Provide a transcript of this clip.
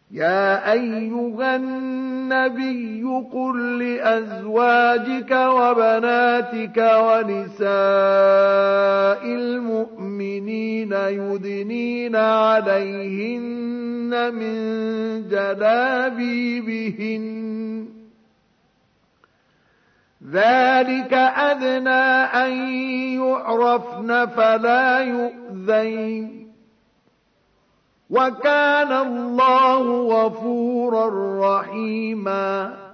يا أيها النبي قل لأزواجك وبناتك ونساء المؤمنين يدنين عليهن من جلابيبهن ذلك أدنى أن يعرفن فلا يؤذين وكان الله غفورا رحيما